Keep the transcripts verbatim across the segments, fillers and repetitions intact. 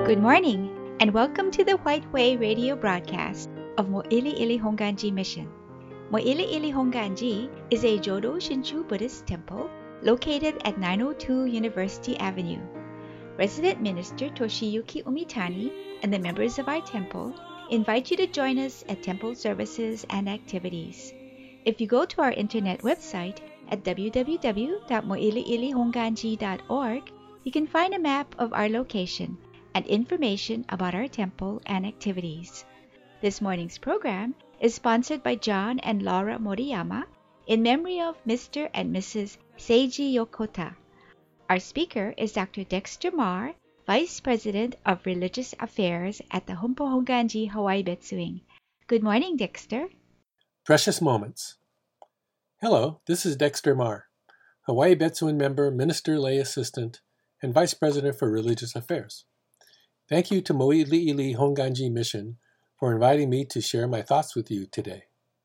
Good morning, and welcome to the White Way radio broadcast of Mo'ili'ili Honganji Mission. Mo'ili'ili Honganji is a Jodo Shinshu Buddhist temple located at nine oh two University Avenue. Resident Minister Toshiyuki Umitani and the members of our temple invite you to join us at temple services and activities. If you go to our internet website at w w w dot mo'ili'ili honganji dot org, you can find a map of our location and information about our temple and activities. This morning's program is sponsored by John and Laura Moriyama in memory of Mister and Missus Seiji Yokota. Our speaker is Doctor Dexter Marr, Vice President of Religious Affairs at the Humpo Honganji Hawaii Betsuing. Good morning, Dexter. Precious Moments. Hello, this is Dexter Marr, Hawaii Betsuin member, Minister Lay Assistant, and Vice President for Religious Affairs. Thank you to Mo'ili'ili Honganji Mission for inviting me to share my thoughts with you today.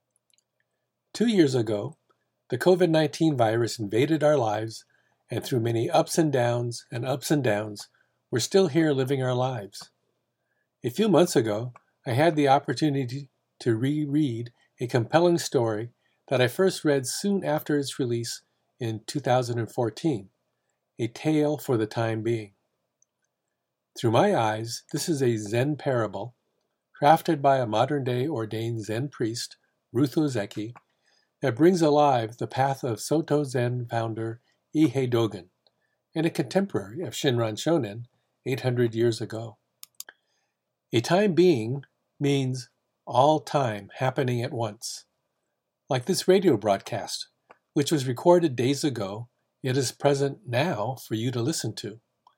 Two years ago, the covid nineteen virus invaded our lives, and through many ups and downs and ups and downs, we're still here living our lives. A few months ago, I had the opportunity to reread a compelling story that I first read soon after its release in two thousand fourteen, A Tale for the Time Being. Through my eyes, this is a Zen parable crafted by a modern-day ordained Zen priest, Ruth Ozeki, that brings alive the path of Soto Zen founder Ihei Dogen, and a contemporary of Shinran Shonen eight hundred years ago. A time being means all time happening at once. Like this radio broadcast, which was recorded days ago, yet is present now for you to listen to.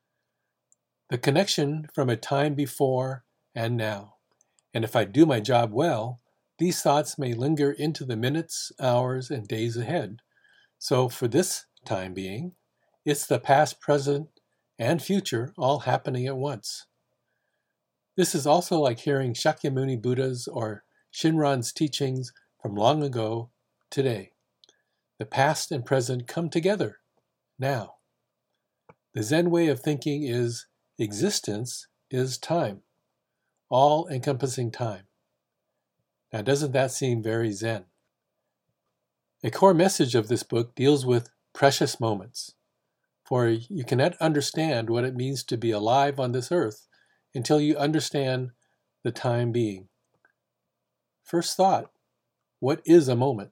The connection from a time before and now. And if I do my job well, these thoughts may linger into the minutes, hours, and days ahead. So for this time being, it's the past, present, and future all happening at once. This is also like hearing Shakyamuni Buddha's or Shinran's teachings from long ago today. The past and present come together now. The Zen way of thinking is existence is time, all-encompassing time. Now, doesn't that seem very Zen? A core message of this book deals with precious moments, for you cannot understand what it means to be alive on this earth until you understand the time being. First thought, what is a moment?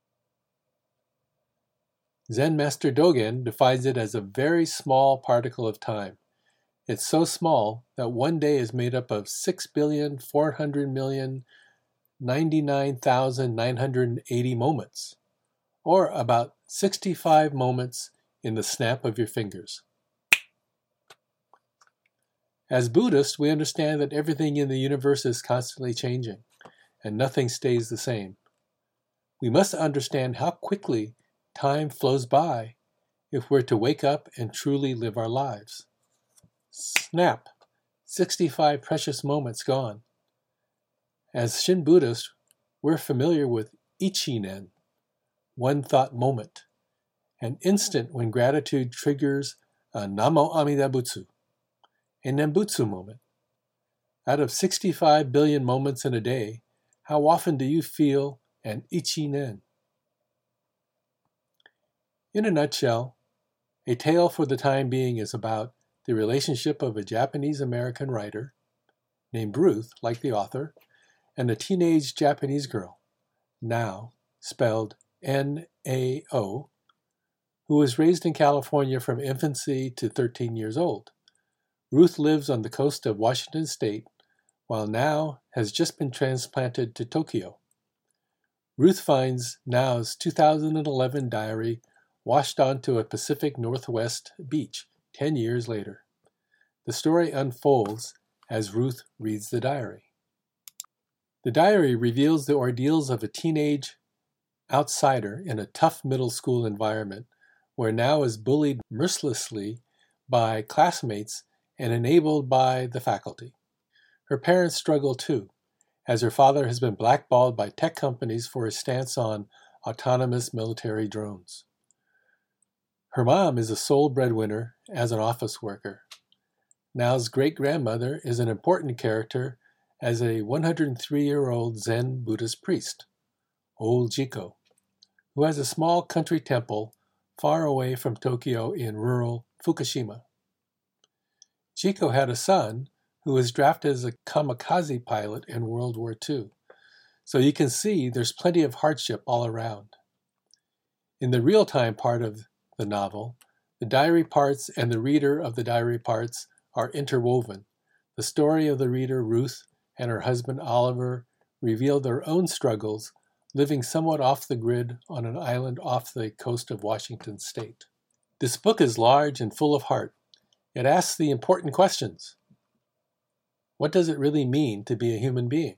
Zen Master Dogen defines it as a very small particle of time. It's so small that one day is made up of six billion four hundred million ninety-nine thousand nine hundred eighty moments, or about sixty-five moments in the snap of your fingers. As Buddhists, we understand that everything in the universe is constantly changing, and nothing stays the same. We must understand how quickly time flows by if we're to wake up and truly live our lives. Snap, sixty-five precious moments gone. As Shin Buddhists, we're familiar with Ichinen, one thought moment, an instant when gratitude triggers a Namo Amida Butsu, a Nembutsu moment. Out of sixty-five billion moments in a day, how often do you feel an Ichinen? In a nutshell, A Tale for the Time Being is about the relationship of a Japanese-American writer named Ruth, like the author, and a teenage Japanese girl, Nao, spelled N A O, who was raised in California from infancy to thirteen years old. Ruth lives on the coast of Washington State, while Nao has just been transplanted to Tokyo. Ruth finds Nao's two thousand eleven diary washed onto a Pacific Northwest beach ten years later. The story unfolds as Ruth reads the diary. The diary reveals the ordeals of a teenage outsider in a tough middle school environment where Nao is bullied mercilessly by classmates and enabled by the faculty. Her parents struggle too, as her father has been blackballed by tech companies for his stance on autonomous military drones. Her mom is a sole breadwinner as an office worker. Nao's great-grandmother is an important character as a one hundred three-year-old Zen Buddhist priest, Old Jiko, who has a small country temple far away from Tokyo in rural Fukushima. Jiko had a son who was drafted as a kamikaze pilot in World War Two, so you can see there's plenty of hardship all around. In the real-time part of the novel, the diary parts and the reader of the diary parts are interwoven. The story of the reader, Ruth, and her husband, Oliver, reveal their own struggles, living somewhat off the grid on an island off the coast of Washington State. This book is large and full of heart. It asks the important questions. What does it really mean to be a human being?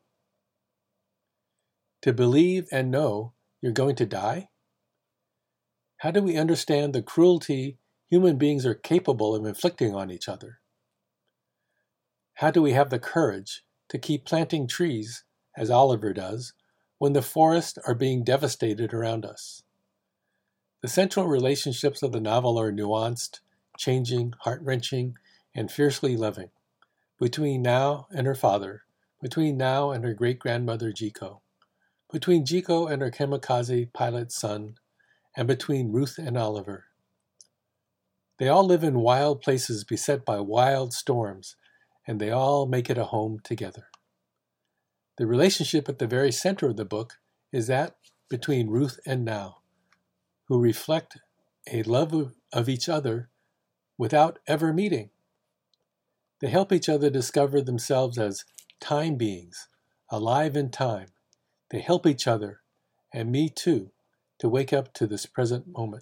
To believe and know you're going to die? How do we understand the cruelty human beings are capable of inflicting on each other? How do we have the courage to keep planting trees, as Oliver does, when the forests are being devastated around us? The central relationships of the novel are nuanced, changing, heart-wrenching, and fiercely loving. Between Nao and her father, between Nao and her great-grandmother Jiko, between Jiko and her kamikaze pilot son, and between Ruth and Oliver. They all live in wild places beset by wild storms, and they all make it a home together. The relationship at the very center of the book is that between Ruth and Nao, who reflect a love of, of each other without ever meeting. They help each other discover themselves as time beings, alive in time. They help each other, and me too, to wake up to this present moment.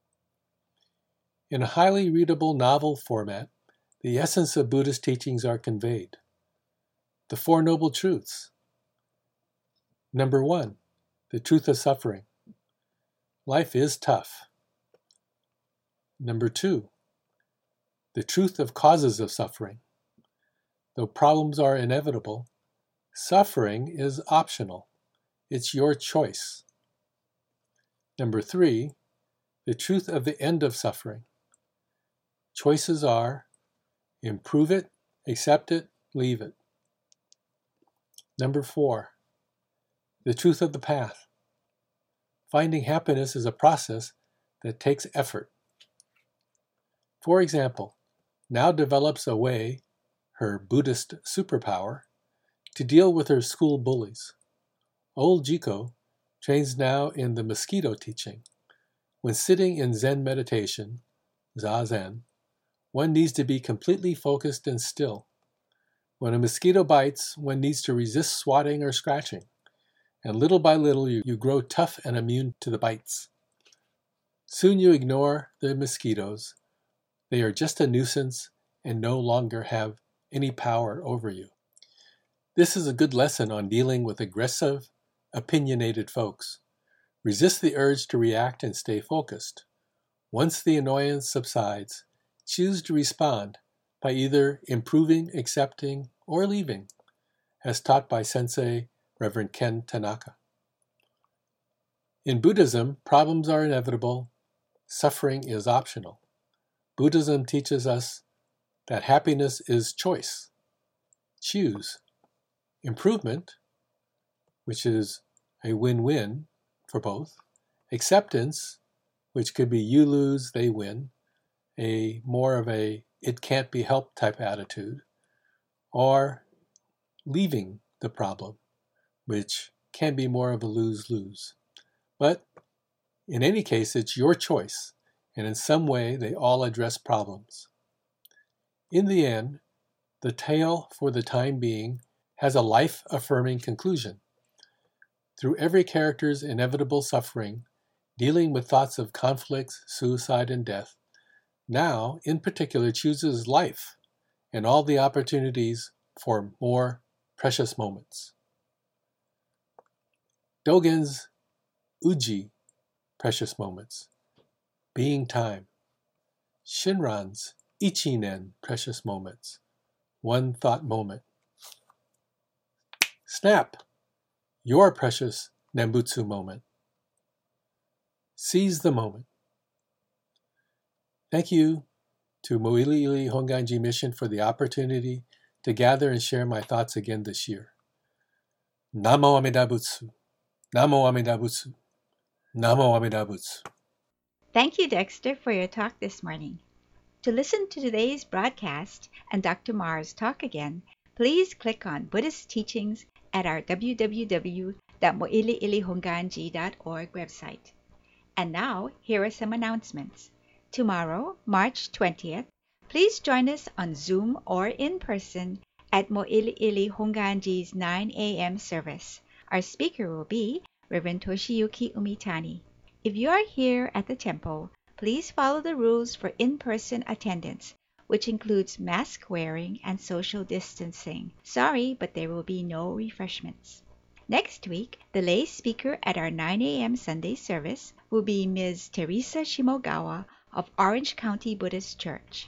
In a highly readable novel format, the essence of Buddhist teachings are conveyed. The Four Noble Truths. Number one, the truth of suffering. Life is tough. Number two, the truth of causes of suffering. Though problems are inevitable, suffering is optional. It's your choice. Number three, the truth of the end of suffering. Choices are improve it, accept it, leave it. Number four, the truth of the path. Finding happiness is a process that takes effort. For example, Nao develops a way, her Buddhist superpower, to deal with her school bullies. Old Jiko trains Nao in the mosquito teaching. When sitting in Zen meditation, Zazen, one needs to be completely focused and still. When a mosquito bites, one needs to resist swatting or scratching, and little by little you, you grow tough and immune to the bites. Soon you ignore the mosquitoes. They are just a nuisance and no longer have any power over you. This is a good lesson on dealing with aggressive, opinionated folks. Resist the urge to react and stay focused. Once the annoyance subsides, choose to respond by either improving, accepting, or leaving, as taught by Sensei Reverend Ken Tanaka. In Buddhism, problems are inevitable, suffering is optional. Buddhism teaches us that happiness is choice. Choose improvement, which is a win-win for both, acceptance, which could be you lose, they win, a more of a it can't be helped type attitude, or leaving the problem, which can be more of a lose-lose. But in any case, it's your choice, and in some way they all address problems. In the end, the tale, for the time being, has a life-affirming conclusion. Through every character's inevitable suffering, dealing with thoughts of conflicts, suicide, and death, Nao, in particular, chooses life and all the opportunities for more precious moments. Dogen's Uji, precious moments, being time. Shinran's Ichinen, precious moments, one thought moment. Snap, your precious Nembutsu moment. Seize the moment. Thank you to Mo'ili'ili Honganji Mission for the opportunity to gather and share my thoughts again this year. Namo Amida Butsu. Namo Amida Butsu. Namo Amida Butsu. Thank you, Dexter, for your talk this morning. To listen to today's broadcast and Doctor Mar's talk again, please click on Buddhist Teachings at our w w w dot mo'ili'ili honganji dot org website. And now, here are some announcements. Tomorrow, March twentieth, please join us on Zoom or in person at Mo'ili'ili Honganji's nine a m service. Our speaker will be Reverend Toshiyuki Umitani. If you are here at the temple, please follow the rules for in-person attendance, which includes mask wearing and social distancing. Sorry, but there will be no refreshments. Next week, the lay speaker at our nine a m Sunday service will be Miz Teresa Shimogawa of Orange County Buddhist Church.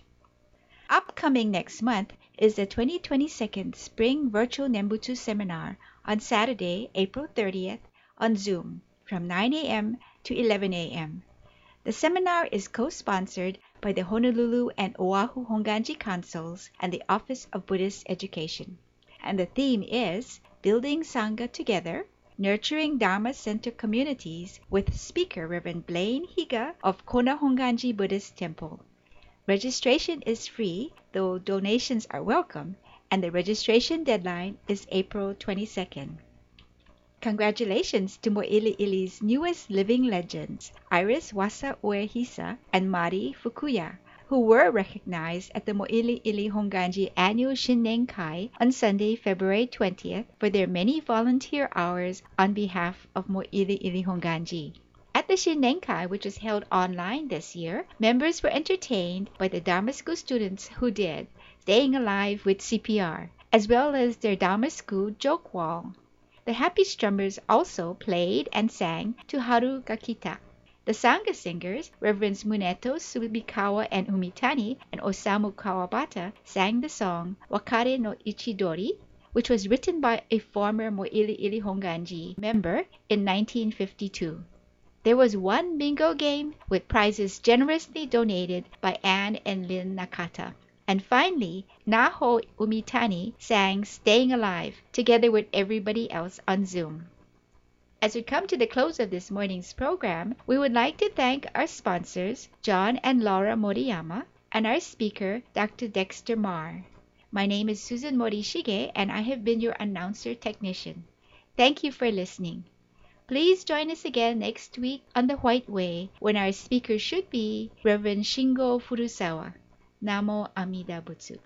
Upcoming next month is the twenty twenty-two Spring Virtual Nembutsu Seminar on Saturday, April thirtieth, on Zoom from nine a m to eleven a m The seminar is co-sponsored by the Honolulu and Oahu Honganji Councils and the Office of Buddhist Education. And the theme is Building Sangha Together, Nurturing Dharma Center Communities with speaker Reverend Blaine Higa of Kona Honganji Buddhist Temple. Registration is free, though donations are welcome, and the registration deadline is April twenty-second. Congratulations to Mo'ili'ili's newest living legends, Iris Wasa Uehisa and Mari Fukuya, who were recognized at the Mo'ili'ili Honganji Annual Shinnenkai on Sunday, February twentieth, for their many volunteer hours on behalf of Mo'ili'ili Honganji. At the Shinnenkai, which was held online this year, members were entertained by the Dharma School students who did Staying Alive with C P R, as well as their Dharma School joke wall. The Happy Strummers also played and sang to Haru Gakita. The Sangha singers, Reverends Muneto Subikawa and Umitani and Osamu Kawabata, sang the song Wakare no Ichidori, which was written by a former Mo'ili'ili Honganji member in nineteen fifty-two. There was one bingo game with prizes generously donated by Anne and Lynn Nakata. And finally, Naho Umitani sang Staying Alive together with everybody else on Zoom. As we come to the close of this morning's program, we would like to thank our sponsors, John and Laura Moriyama, and our speaker, Doctor Dexter Marr. My name is Susan Morishige, and I have been your announcer technician. Thank you for listening. Please join us again next week on the White Way, when our speaker should be Reverend Shingo Furusawa. Namo Amida Butsu.